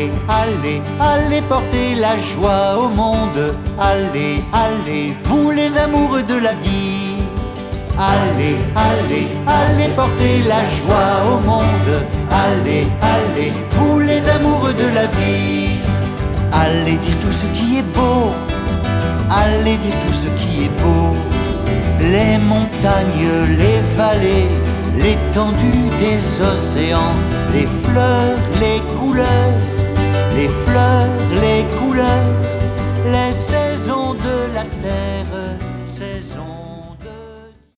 Allez, allez, allez porter la joie au monde. Allez, allez, vous les amoureux de la vie. Allez, allez, allez porter la joie au monde. Allez, allez, vous les amoureux de la vie. Allez dire tout ce qui est beau. Allez dire tout ce qui est beau. Les montagnes, les vallées, l'étendue des océans, les fleurs, les couleurs, les fleurs, les couleurs, les saisons de la terre, saisons